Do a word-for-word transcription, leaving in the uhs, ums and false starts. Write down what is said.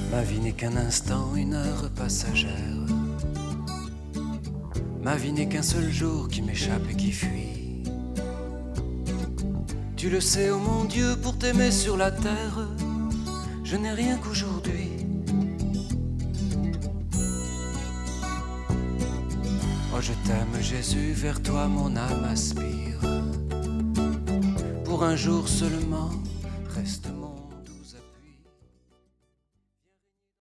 Ma vie n'est qu'un instant, une heure passagère. Ma vie n'est qu'un seul jour qui m'échappe et qui fuit. Tu le sais, oh mon Dieu, pour t'aimer sur la terre, je n'ai rien qu'aujourd'hui. Oh, je t'aime, Jésus, vers toi mon âme aspire. Pour un jour seulement, reste